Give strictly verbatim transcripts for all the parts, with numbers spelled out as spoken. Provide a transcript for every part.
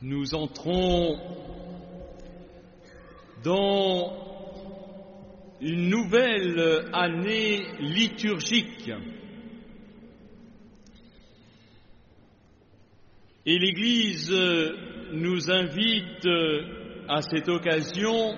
Nous entrons dans une nouvelle année liturgique. Et l'Église nous invite à cette occasion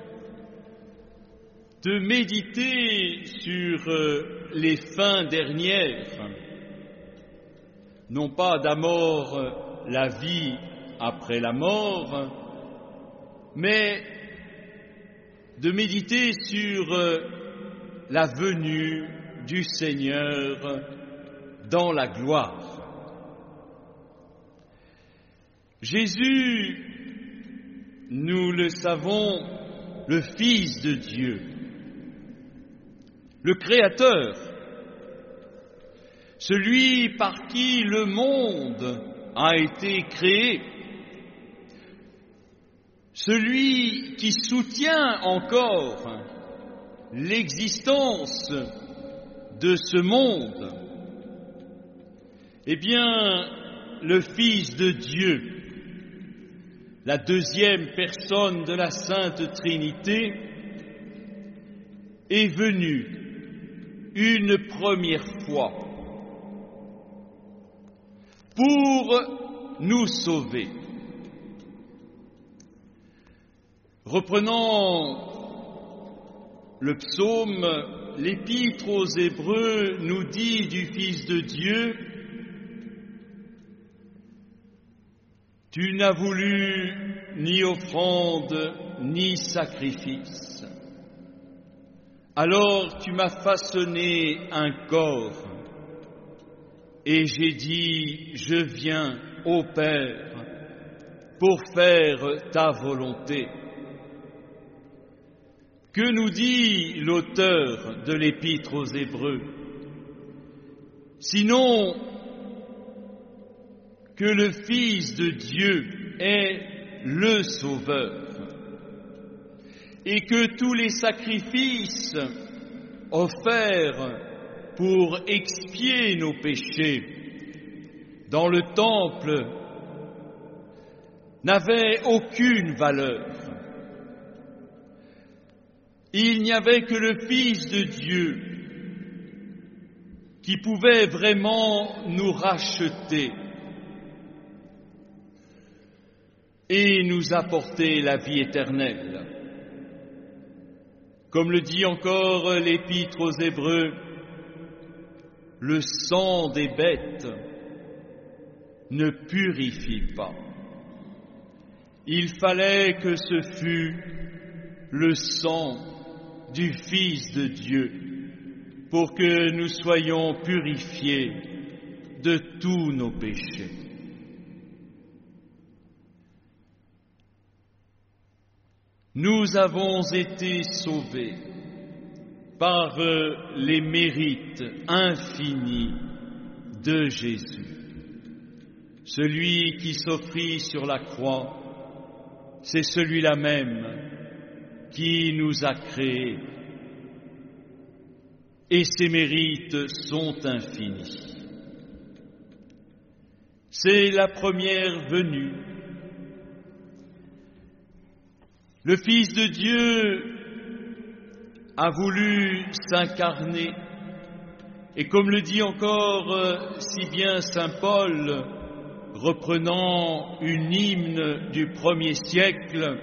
de méditer sur les fins dernières, non pas d'abord la vie après la mort, mais de méditer sur la venue du Seigneur dans la gloire. Jésus, nous le savons, le Fils de Dieu, le Créateur, celui par qui le monde a été créé, celui qui soutient encore l'existence de ce monde, eh bien, le Fils de Dieu, la deuxième personne de la Sainte Trinité, est venu une première fois pour nous sauver. Reprenant le psaume, l'Épître aux Hébreux nous dit du Fils de Dieu: « Tu n'as voulu ni offrande ni sacrifice. Alors tu m'as façonné un corps, et j'ai dit, je viens, ô Père, pour faire ta volonté. » Que nous dit l'auteur de l'Épître aux Hébreux? Sinon que le Fils de Dieu est le Sauveur et que tous les sacrifices offerts pour expier nos péchés dans le temple n'avaient aucune valeur. Il n'y avait que le Fils de Dieu qui pouvait vraiment nous racheter et nous apporter la vie éternelle. Comme le dit encore l'Épître aux Hébreux, le sang des bêtes ne purifie pas. Il fallait que ce fût le sang du Fils de Dieu pour que nous soyons purifiés de tous nos péchés. Nous avons été sauvés par les mérites infinis de Jésus. Celui qui s'offrit sur la croix, c'est celui-là même qui nous a créés, et ses mérites sont infinis. C'est la première venue. Le Fils de Dieu a voulu s'incarner, et comme le dit encore si bien saint Paul, reprenant une hymne du premier siècle,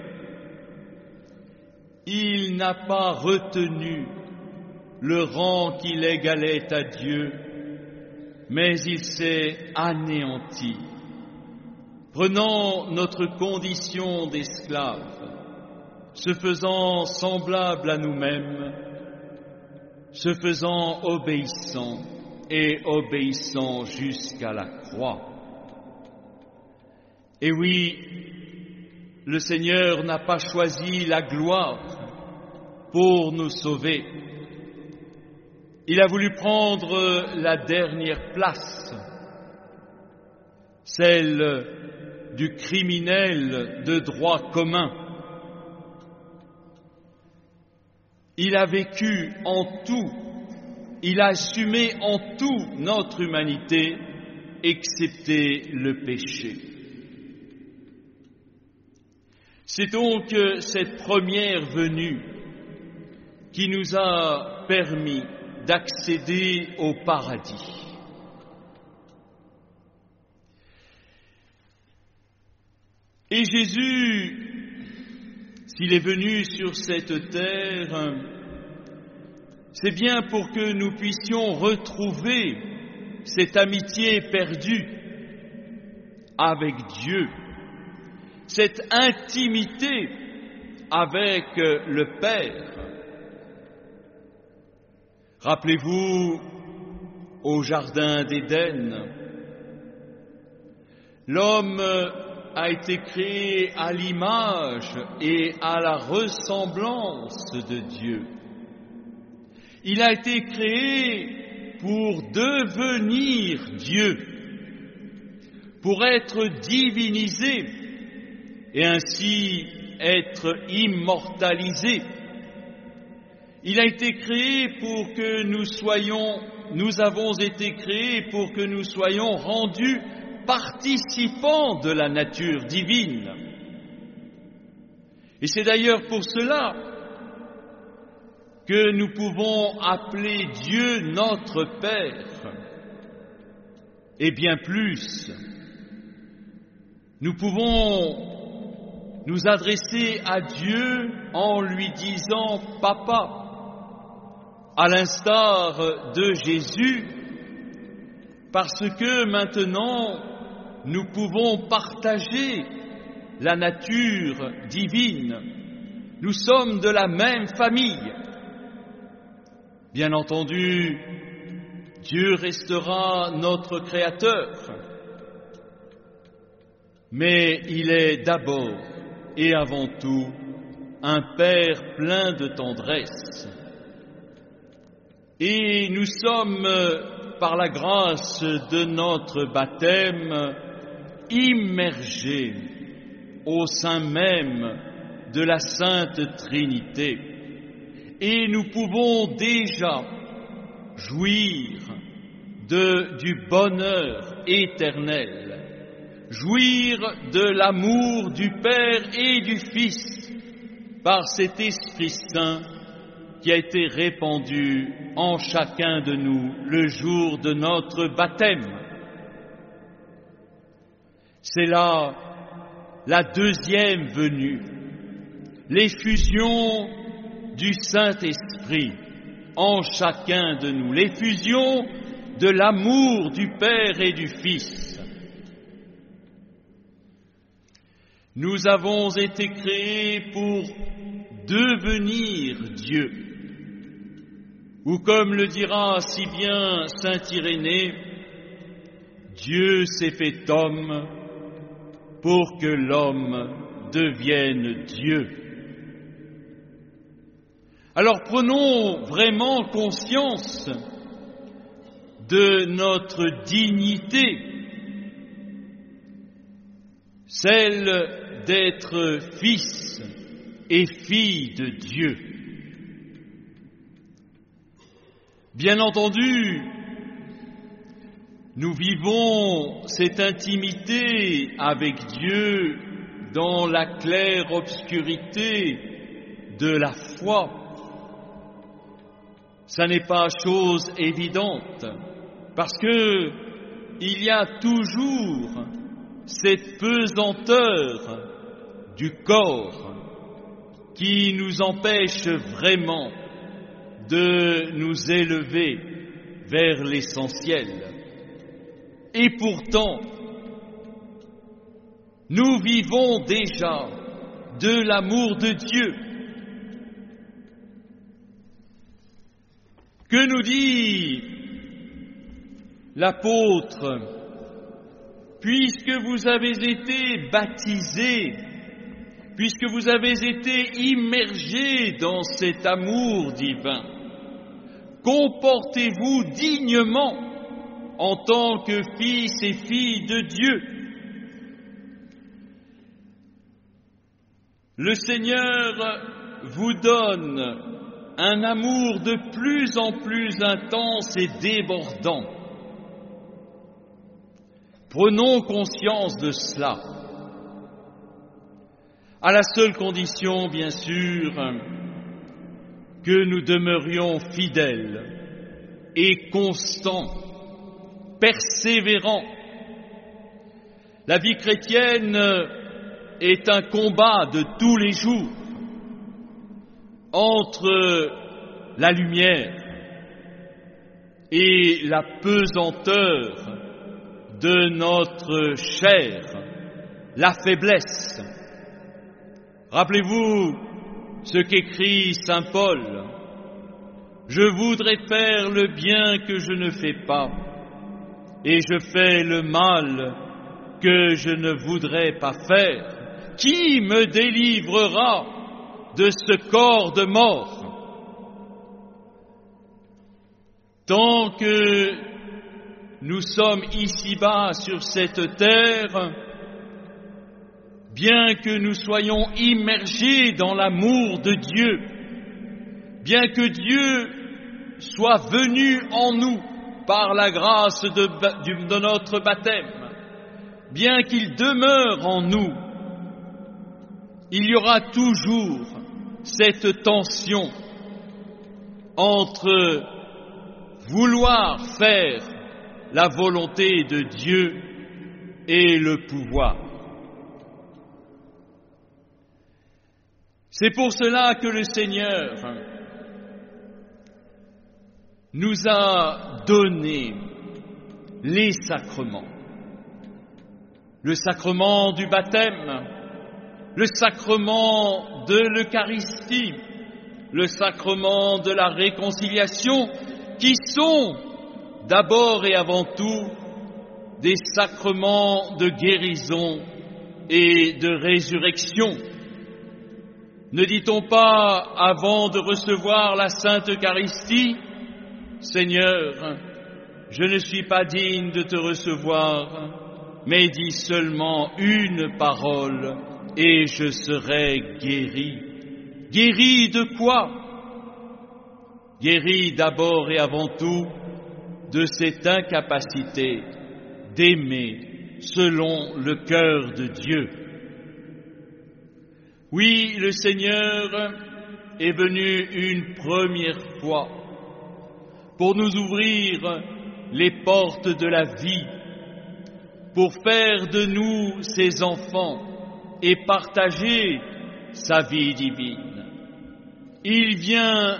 il n'a pas retenu le rang qui l'égalait à Dieu, mais il s'est anéanti, prenant notre condition d'esclave, se faisant semblable à nous-mêmes, se faisant obéissant et obéissant jusqu'à la croix. Et oui, le Seigneur n'a pas choisi la gloire pour nous sauver. Il a voulu prendre la dernière place, celle du criminel de droit commun. Il a vécu en tout, il a assumé en tout notre humanité, excepté le péché. C'est donc cette première venue qui nous a permis d'accéder au paradis. Et Jésus, s'il est venu sur cette terre, c'est bien pour que nous puissions retrouver cette amitié perdue avec Dieu, cette intimité avec le Père. Rappelez-vous, au Jardin d'Éden, l'homme a été créé à l'image et à la ressemblance de Dieu. Il a été créé pour devenir Dieu, pour être divinisé et ainsi être immortalisé. Il a été créé pour que nous soyons, nous avons été créés pour que nous soyons rendus participants de la nature divine. Et c'est d'ailleurs pour cela que nous pouvons appeler Dieu notre Père. Et bien plus, nous pouvons nous adresser à Dieu en lui disant « Papa », à l'instar de Jésus, parce que maintenant nous pouvons partager la nature divine. Nous sommes de la même famille. Bien entendu, Dieu restera notre Créateur, mais il est d'abord et avant tout un Père plein de tendresse. Et nous sommes, par la grâce de notre baptême, immergés au sein même de la Sainte Trinité. Et nous pouvons déjà jouir de, du bonheur éternel, jouir de l'amour du Père et du Fils par cet Esprit Saint qui a été répandu en chacun de nous le jour de notre baptême. C'est là la deuxième venue, l'effusion du Saint-Esprit en chacun de nous, l'effusion de l'amour du Père et du Fils. Nous avons été créés pour devenir Dieu. Ou comme le dira si bien saint Irénée, Dieu s'est fait homme pour que l'homme devienne Dieu. Alors prenons vraiment conscience de notre dignité, celle d'être fils et fille de Dieu. Bien entendu, nous vivons cette intimité avec Dieu dans la claire obscurité de la foi. Ça n'est pas chose évidente, parce que il y a toujours cette pesanteur du corps qui nous empêche vraiment de nous élever vers l'essentiel. Et pourtant, nous vivons déjà de l'amour de Dieu. Que nous dit l'apôtre? Puisque vous avez été baptisés, puisque vous avez été immergés dans cet amour divin, comportez-vous dignement en tant que fils et filles de Dieu. Le Seigneur vous donne un amour de plus en plus intense et débordant. Prenons conscience de cela. à la seule condition, bien sûr, que nous demeurions fidèles et constants, persévérants. La vie chrétienne est un combat de tous les jours entre la lumière et la pesanteur de notre chair, la faiblesse. Rappelez-vous ce qu'écrit saint Paul. « Je voudrais faire le bien que je ne fais pas, et je fais le mal que je ne voudrais pas faire. Qui me délivrera de ce corps de mort ?» Tant que nous sommes ici-bas sur cette terre, bien que nous soyons immergés dans l'amour de Dieu, bien que Dieu soit venu en nous par la grâce de, de notre baptême, bien qu'il demeure en nous, il y aura toujours cette tension entre vouloir faire la volonté de Dieu et le pouvoir. C'est pour cela que le Seigneur nous a donné les sacrements. Le sacrement du baptême, le sacrement de l'Eucharistie, le sacrement de la réconciliation, qui sont d'abord et avant tout des sacrements de guérison et de résurrection. Ne dit-on pas, avant de recevoir la Sainte Eucharistie, « Seigneur, je ne suis pas digne de te recevoir, mais dis seulement une parole et je serai guéri. » Guéri de quoi ? Guéri d'abord et avant tout de cette incapacité d'aimer selon le cœur de Dieu. Oui, le Seigneur est venu une première fois pour nous ouvrir les portes de la vie, pour faire de nous ses enfants et partager sa vie divine. Il vient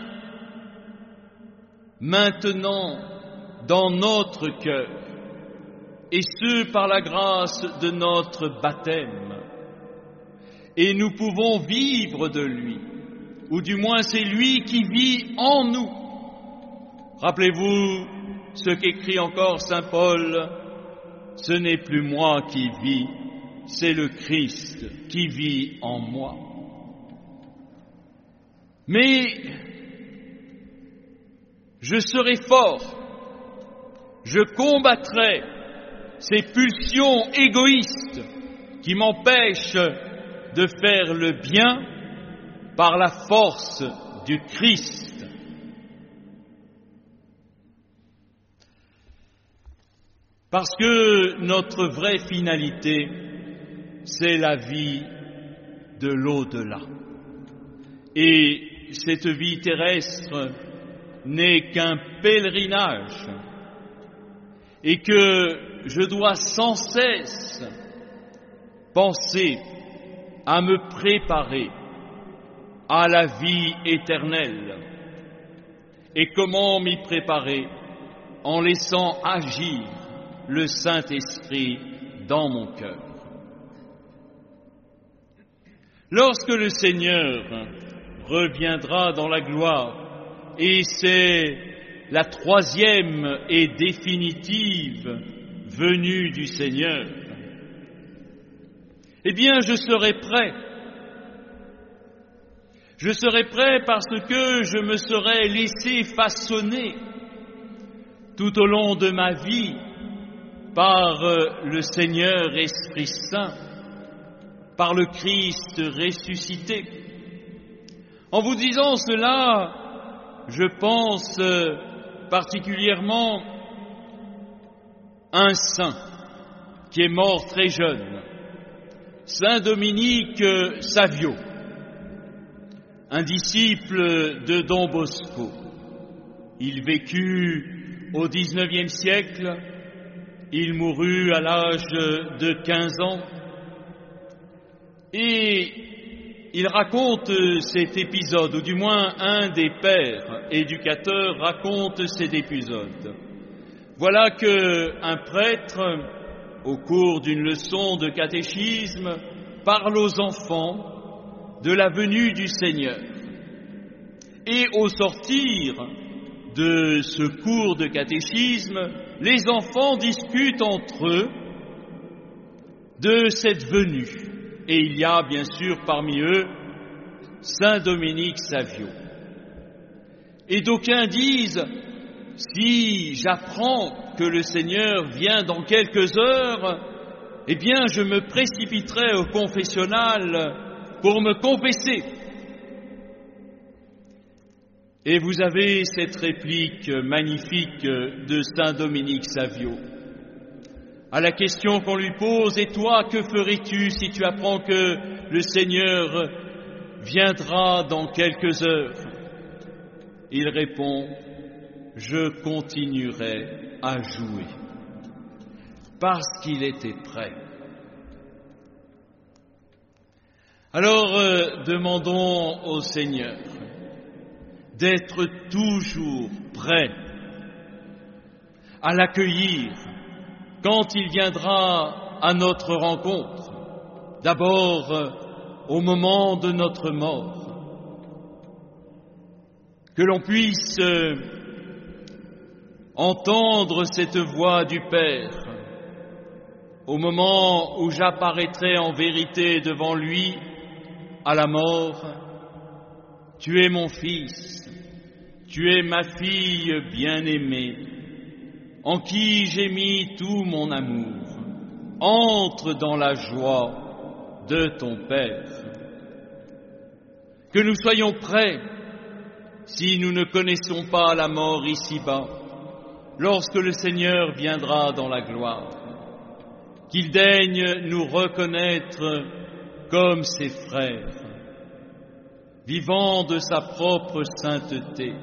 maintenant dans notre cœur, et ce par la grâce de notre baptême. Et nous pouvons vivre de lui, ou du moins c'est lui qui vit en nous. Rappelez-vous ce qu'écrit encore saint Paul, « Ce n'est plus moi qui vis, c'est le Christ qui vit en moi. » Mais je serai fort, je combattrai ces pulsions égoïstes qui m'empêchent de faire le bien par la force du Christ. Parce que notre vraie finalité, c'est la vie de l'au-delà. Et cette vie terrestre n'est qu'un pèlerinage et que je dois sans cesse penser à me préparer à la vie éternelle. Et comment m'y préparer? En laissant agir le Saint-Esprit dans mon cœur. Lorsque le Seigneur reviendra dans la gloire, et c'est la troisième et définitive venue du Seigneur, eh bien je serai prêt. Je serai prêt parce que je me serai laissé façonner tout au long de ma vie par le Seigneur Esprit Saint, par le Christ ressuscité. En vous disant cela, je pense particulièrement à un saint qui est mort très jeune, Saint Dominique Savio, un disciple de Don Bosco. Il vécut au dix-neuvième siècle, il mourut à l'âge de quinze ans, et il raconte cet épisode, ou du moins un des pères éducateurs raconte cet épisode. Voilà qu'un prêtre, au cours d'une leçon de catéchisme, parle aux enfants de la venue du Seigneur. Et au sortir de ce cours de catéchisme, les enfants discutent entre eux de cette venue. Et il y a bien sûr parmi eux Saint Dominique Savio. Et d'aucuns disent, si j'apprends que le Seigneur vient dans quelques heures, eh bien je me précipiterai au confessionnal pour me confesser. Et vous avez cette réplique magnifique de Saint Dominique Savio. À la question qu'on lui pose, « Et toi, que ferais-tu si tu apprends que le Seigneur viendra dans quelques heures ?» Il répond, « Je continuerai à jouer, parce qu'il était prêt. » Alors, euh, demandons au Seigneur d'être toujours prêt à l'accueillir quand il viendra à notre rencontre, d'abord euh, au moment de notre mort, que l'on puisse euh, entendre cette voix du Père au moment où j'apparaîtrai en vérité devant lui à la mort. Tu es mon fils, tu es ma fille bien-aimée, en qui j'ai mis tout mon amour. Entre dans la joie de ton Père. Que nous soyons prêts, si nous ne connaissons pas la mort ici-bas, lorsque le Seigneur viendra dans la gloire, qu'il daigne nous reconnaître comme ses frères, vivant de sa propre sainteté.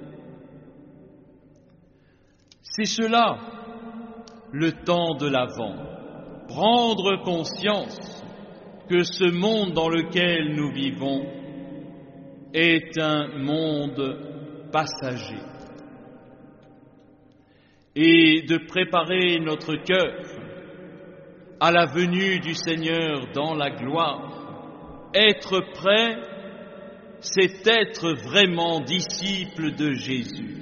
C'est cela, le temps de l'Avent, prendre conscience que ce monde dans lequel nous vivons est un monde passager, et de préparer notre cœur à la venue du Seigneur dans la gloire. Être prêt, c'est être vraiment disciple de Jésus.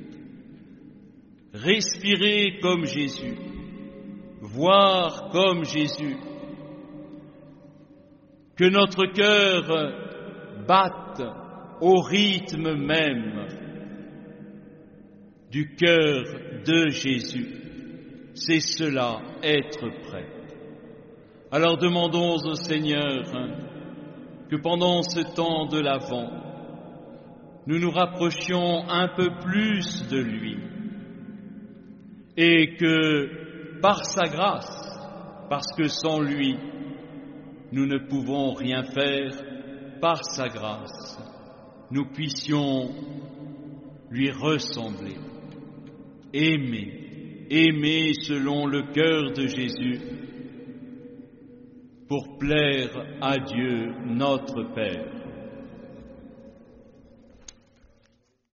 Respirer comme Jésus, voir comme Jésus, que notre cœur batte au rythme même du cœur de Jésus. C'est cela, être prêt. Alors demandons au Seigneur que pendant ce temps de l'Avent, nous nous rapprochions un peu plus de lui et que par sa grâce, parce que sans lui, nous ne pouvons rien faire, par sa grâce, nous puissions lui ressembler, aimer, aimer selon le cœur de Jésus, pour plaire à Dieu notre Père.